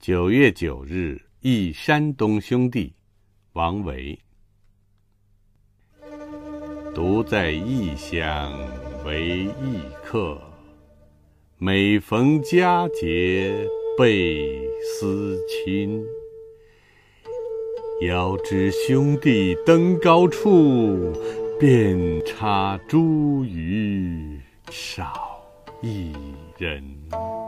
9月9日，忆山东兄弟，王维。独在异乡为异客，每逢佳节倍思亲。遥知兄弟登高处，遍插茱萸少一人。